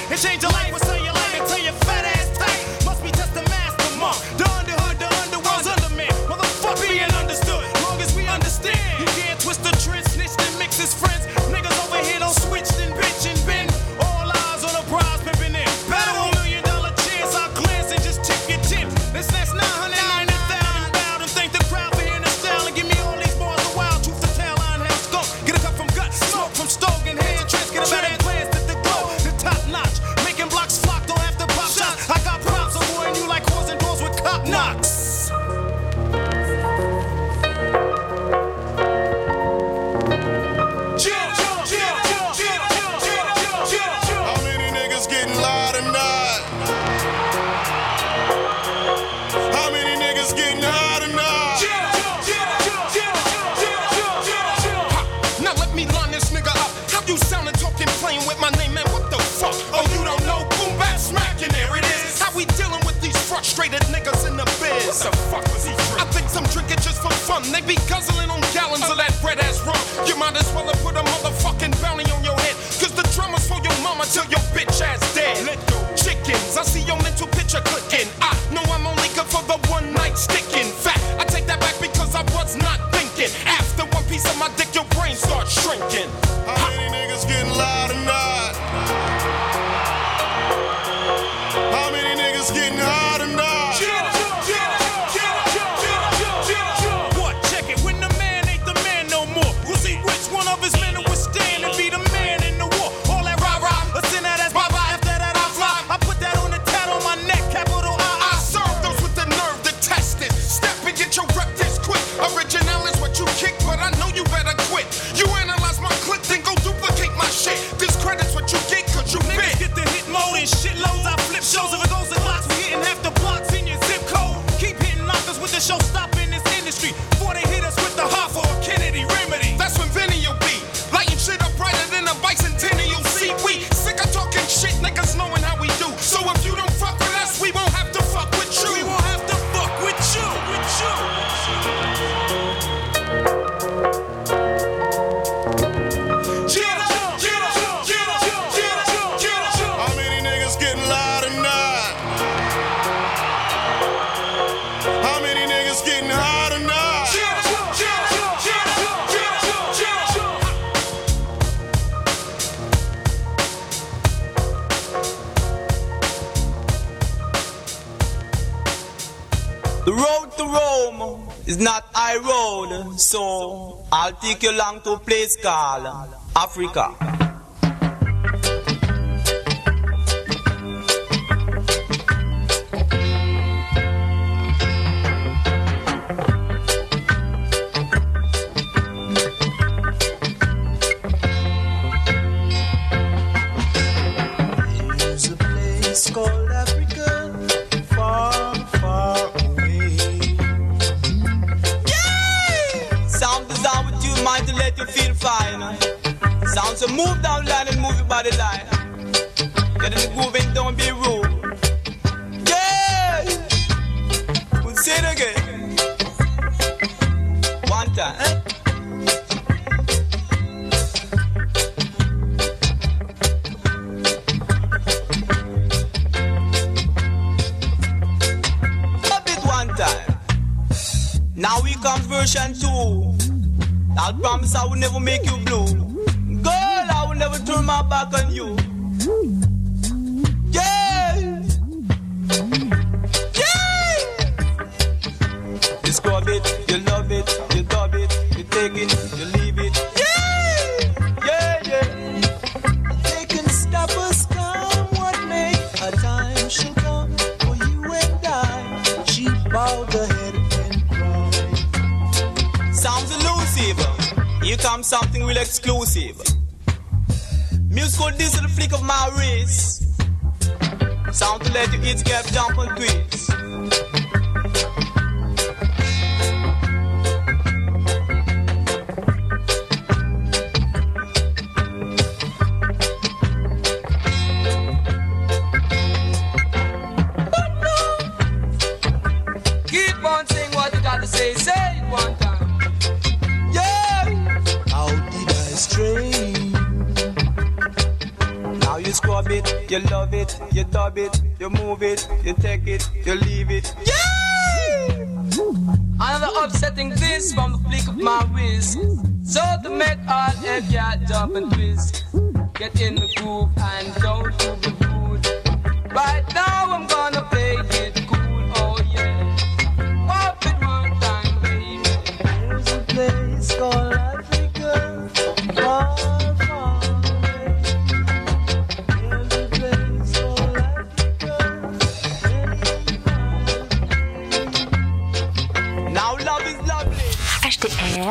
and change your life or sell your life until your fat ass tight. Must be just the master mark. The underhood, the underworld's underman. Motherfucker being understood. Long as we understand, you can't twist the trend, snitch and mix his friends. Niggas over here don't switch and bitch and bend. All eyes on the prize pimping in. Battle $1 million chance. I'll glance and just check your tip. Let's snatch 990,000 bound and thank the crowd for hearing the style and give me all these bars a wild truth to tell. I inhale skunk. Get a cup from guts, smoke from Stogan, head trance. Get a better glance at the glow. The top notch. Making blocks flock, don't have to pop shots. I got props, I'm boy, and you like closing doors with cop knocks. How many niggas getting loud tonight? How many niggas getting high tonight? Now let me line this nigga up. How you soundin' talking playing with my name, man? What the fuck? Oh, you don't know? Boom, bap, smacking, there it is. How we dealing with these frustrated niggas in the biz? What the fuck was he drinking? I think some drink it just for fun. They be guzzling on gallons of that red ass rum. You might as well have put a motherfucking bounty on your head. Cause the drummer's for your mama till your bitch ass dead. Let go. Chickens, I see your mental picture clicking. I know I'm only good for the one night sticking. Fact, I take that back because I was not thinking. After one piece of my dick, your brain starts shrinking. How many niggas getting loud tonight? How many niggas getting high tonight? What? Check it. When the man ain't the man no more. We'll see which one of his men will stand and be the man in the war. All that rah-rah, let's send that ass bye-bye. After that I fly. I put that on the tat on my neck, capital I. I serve those with the nerve to test it. Step and get your rep this quick. Original is what you kick, but I know you better quit. You analyze my clip, then go duplicate my shit. Discredit's what you get, cause you Niggas bit. get the hit mode and shitloads. I flip shows. If it goes to blocks, we hitting half the blocks in your zip code. Keep hitting knockers with the show stop in this industry. Before they hit us with the Hoffa or Kennedy remedy. That's when Vinny will be lighting shit up brighter than a bicentennial. See, we sick of talking shit, niggas knowing how we do. So if you don't fuck with us, we won't have to fuck with you. We won't have to fuck with you. How many niggas getting loud tonight? How many niggas getting high tonight? The road to Rome is not high road, so I'll take you along to a place called Africa. There's a place called Africa, far, far away. Sound designed with you in mind to let you feel fine. Sound so move down line and move your body line. Get in the groove and don't be rude. Yeah! We'll say it again. One time. A bit one time. Now we come version 2. I'll promise I will never make you blue. Girl, I will never turn my back on you. Yeah! Yeah! You scrub it, you love it, you dub it, you take it, you leave it. Yeah! Yeah, yeah. They can stop us, come what may. A time shall come for you and I. She bowed her head and cried. Sounds elusive. Here comes something real exclusive. Musical this is the flick of my wrist. Sound to let you eat, get jump and twist. Keep on saying what you got to say it one time. Yeah! How did I stray? Now you scrub it, you love it, you dub it, you move it, you take it, you leave it. Yeah! Another upsetting this from the flick of my wrist. So to make all a cat jump and twist, get in the groove and don't do the rude. Right now I'm gonna play it cool, oh yeah. Pop it one time, baby. There's a place called Africa, far, far away. There's a place called Africa, many miles away. Now love is lovely. HDR.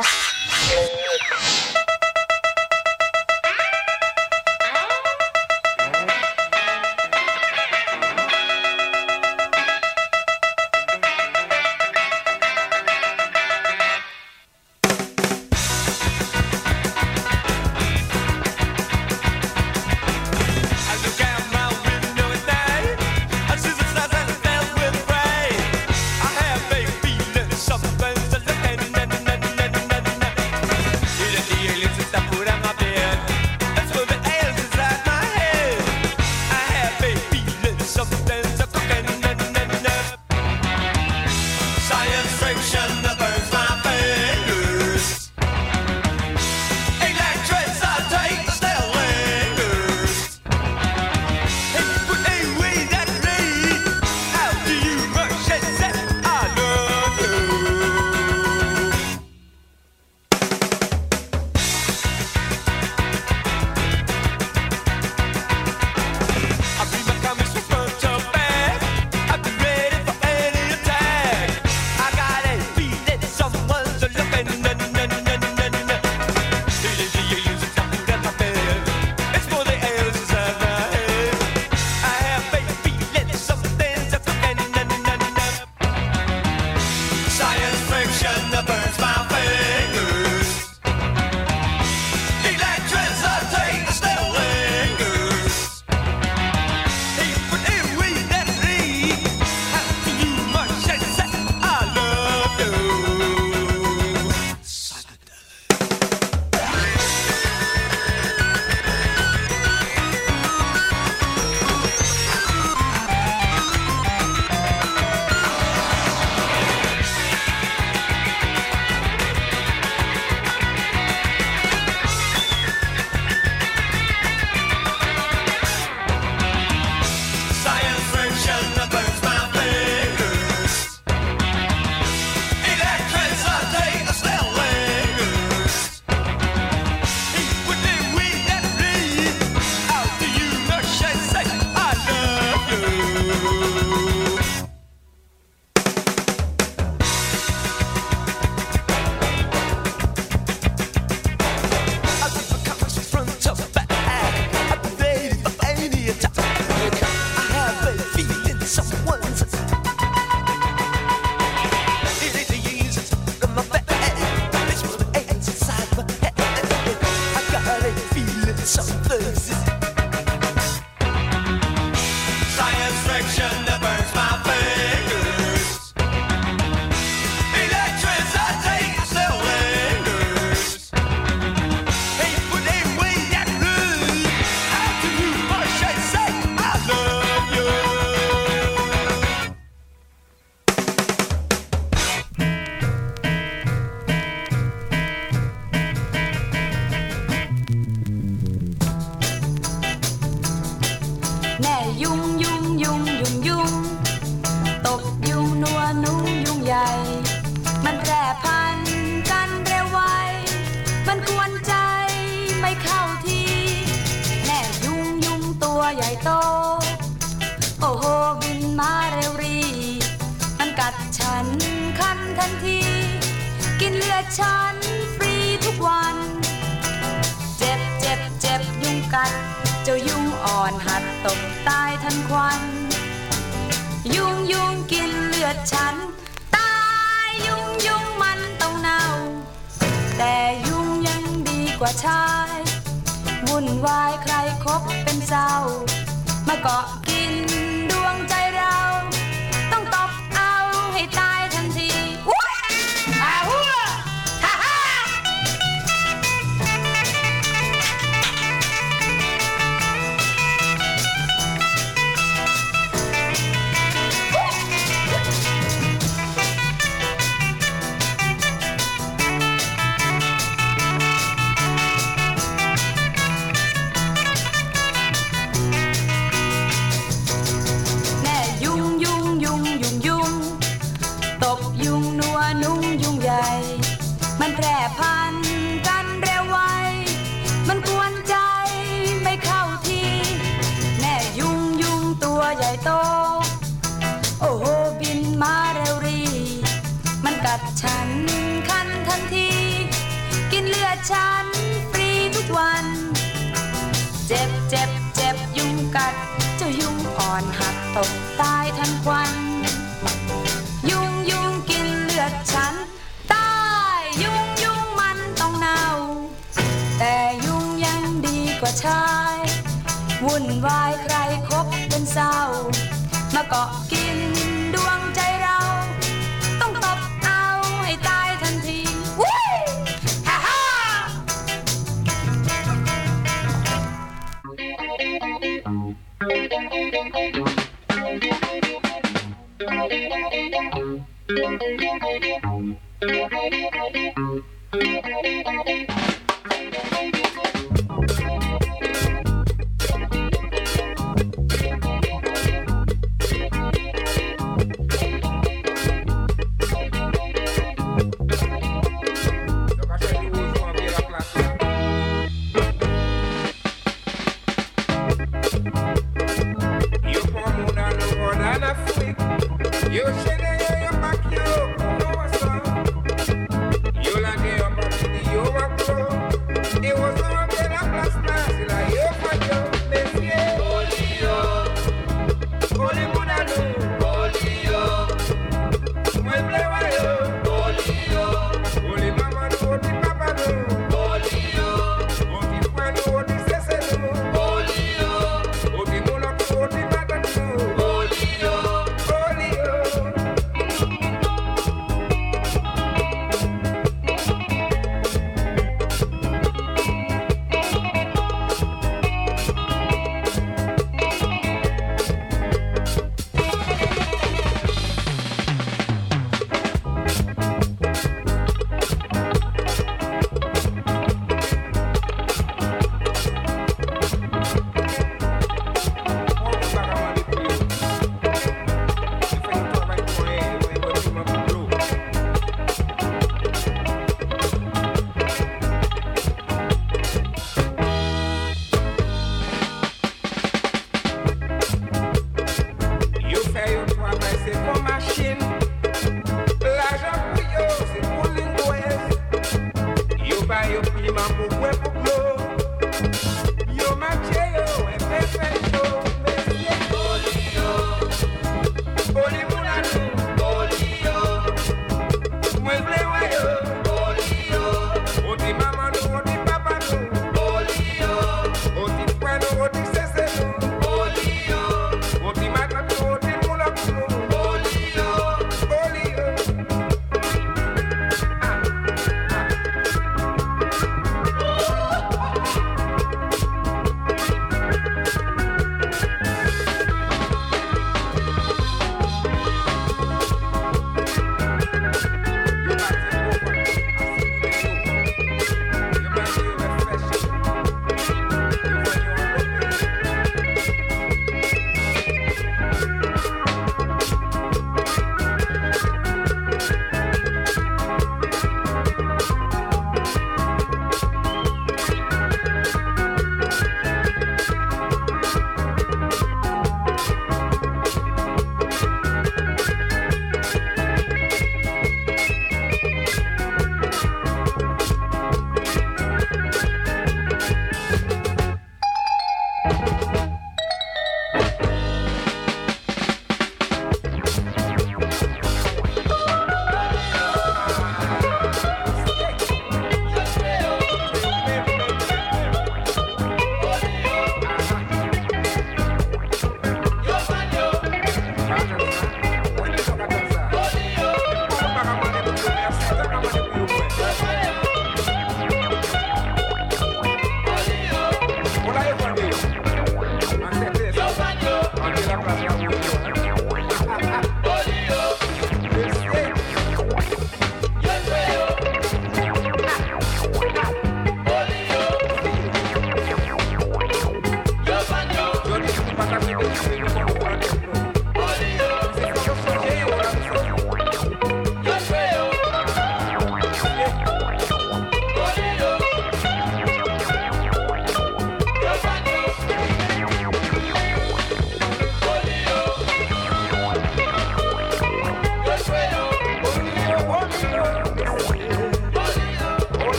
ตกตายทันควันยุงยุงกินเลือดฉันตายยุงยุงมันต้องเน่าแต่ยุงยังดีกว่าชายวุ่นวายใครคบเป็นเศร้ามาเกาะกินดวงใจเราต้องตบเอาให้ตายทันทีวู้ฮ่าฮ่า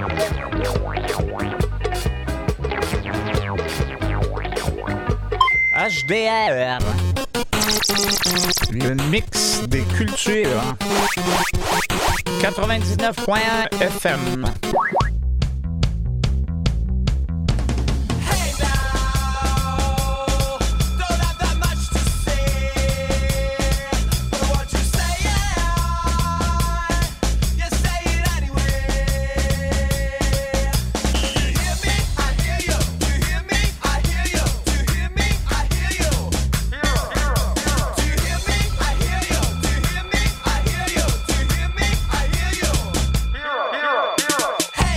HDR. Le mix des cultures. 99.1 FM. Hey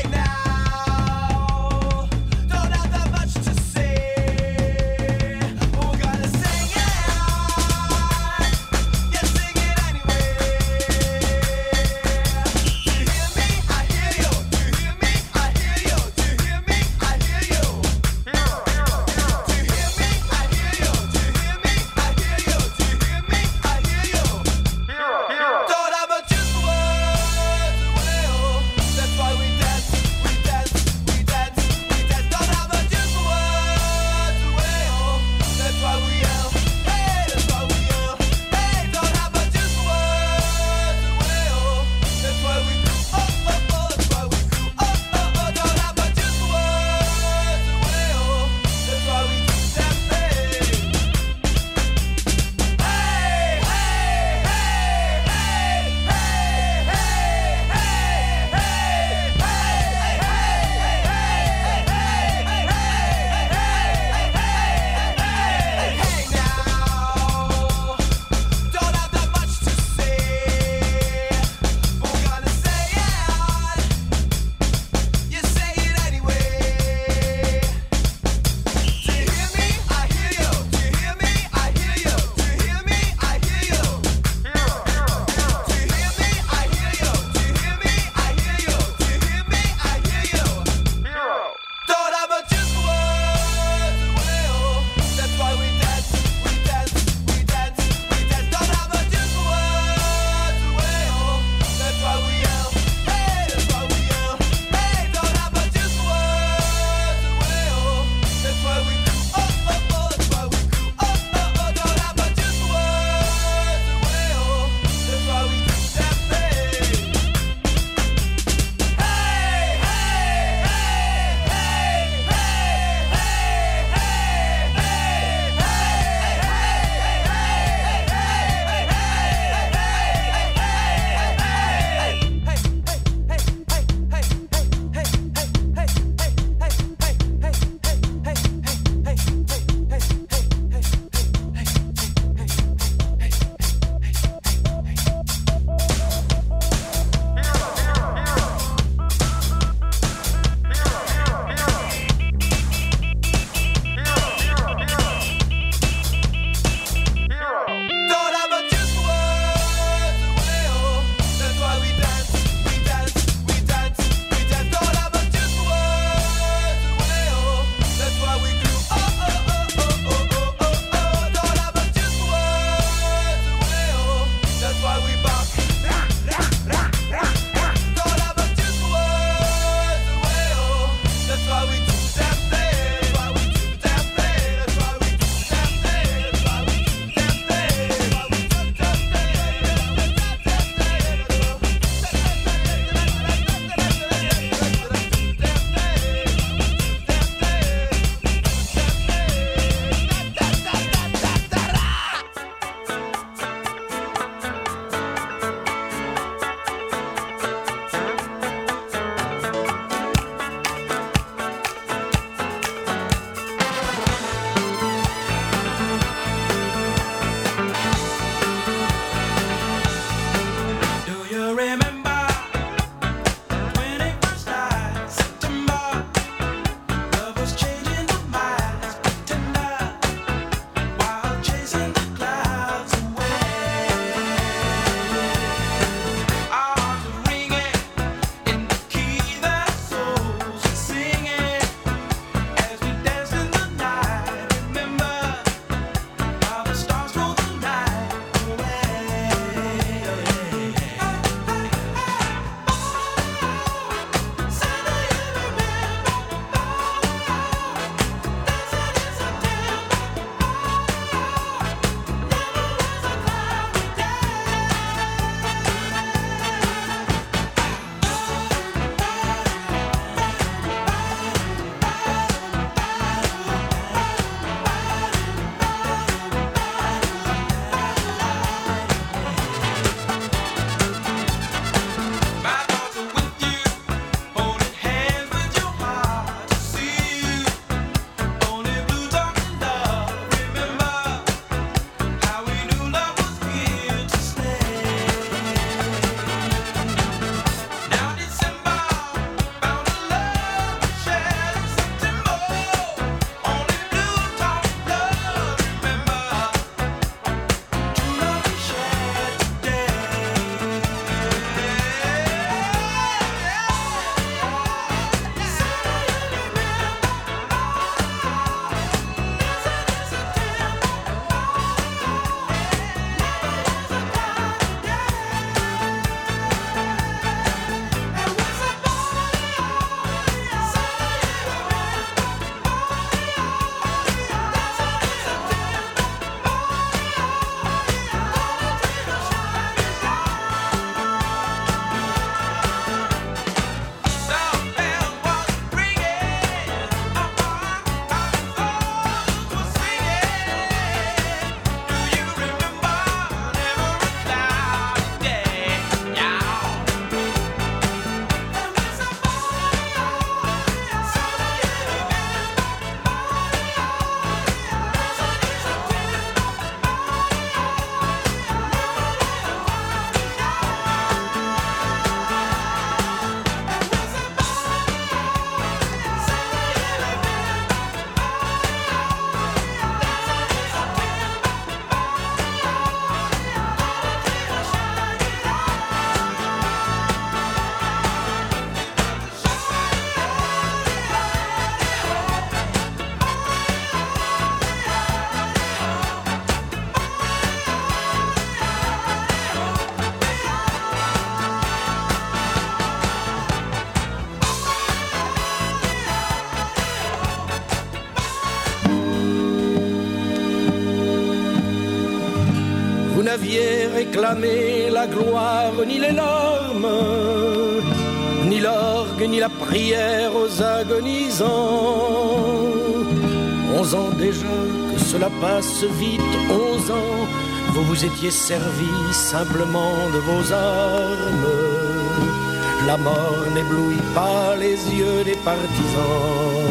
aviez réclamé la gloire ni les larmes, ni l'orgue ni la prière aux agonisants. 11 ans déjà que cela passe vite, 11 ans, vous vous étiez servi simplement de vos armes. La mort n'éblouit pas les yeux des partisans.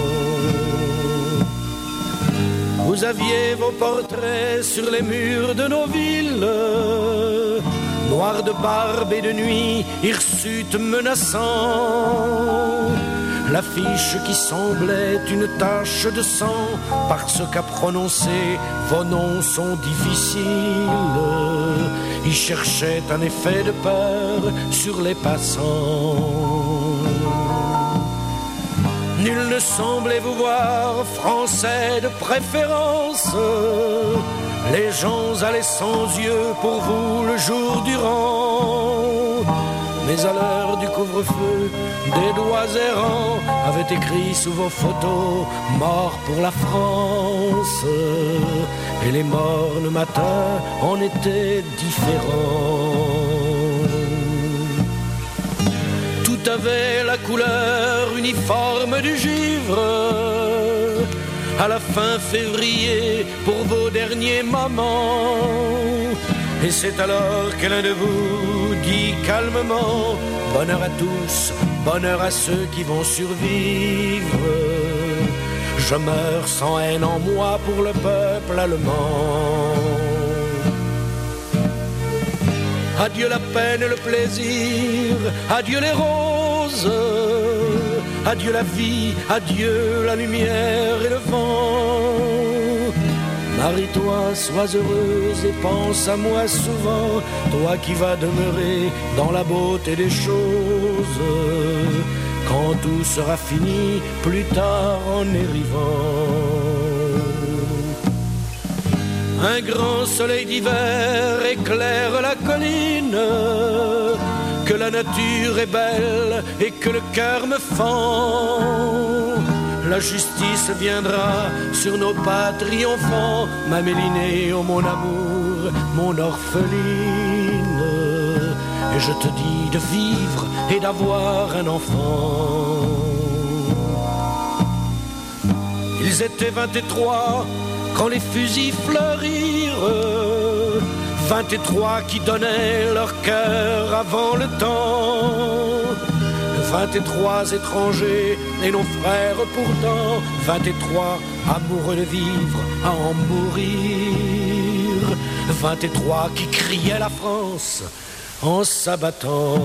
Vous aviez vos portraits sur les murs de nos villes, noirs de barbe et de nuit, hirsutes menaçants. L'affiche qui semblait une tache de sang, parce qu'à prononcer vos noms sont difficiles. Ils cherchaient un effet de peur sur les passants. Nul ne semblait vous voir français de préférence. Les gens allaient sans yeux pour vous le jour durant. Mais à l'heure du couvre-feu, des doigts errants avaient écrit sous vos photos « Mort pour la France ». Et les mornes matins en étaient différents. Tout avait la couleur uniforme du givre. À la fin février, pour vos derniers moments. Et c'est alors que l'un de vous dit calmement « Bonheur à tous, bonheur à ceux qui vont survivre. Je meurs sans haine en moi pour le peuple allemand. » Adieu la peine et le plaisir, adieu les roses, adieu la vie, adieu la lumière et le vent. Marie-toi, sois heureuse et pense à moi souvent, toi qui vas demeurer dans la beauté des choses, quand tout sera fini, plus tard en érivant. Un grand soleil d'hiver éclaire la colline, que la nature est belle et que le cœur me fend. La justice viendra sur nos pas triomphants, ma Mélinée, oh mon amour, mon orpheline. Et je te dis de vivre et d'avoir un enfant. Ils étaient 23 quand les fusils fleurirent, 23 qui donnaient leur cœur avant le temps. 23 étrangers et nos frères pourtant, 23 amoureux de vivre à en mourir, 23 qui criaient la France en s'abattant.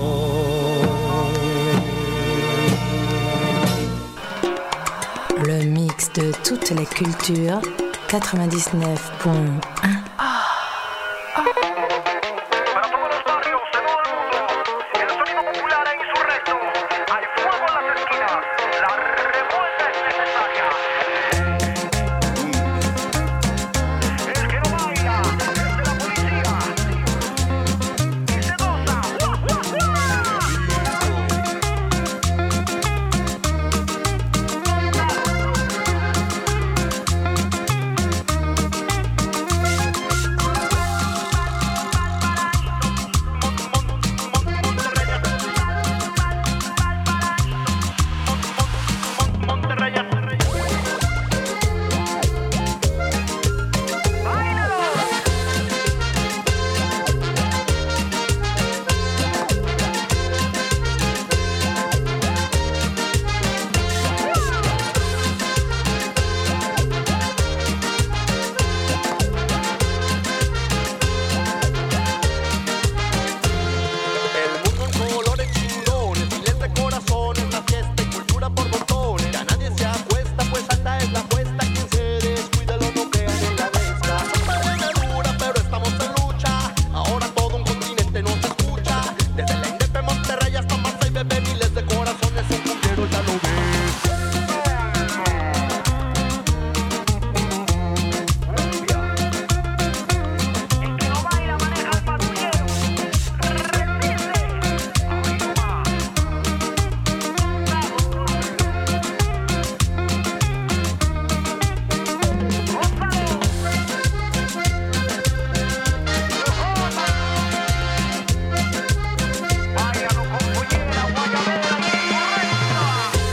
Le mix de toutes les cultures, 99.1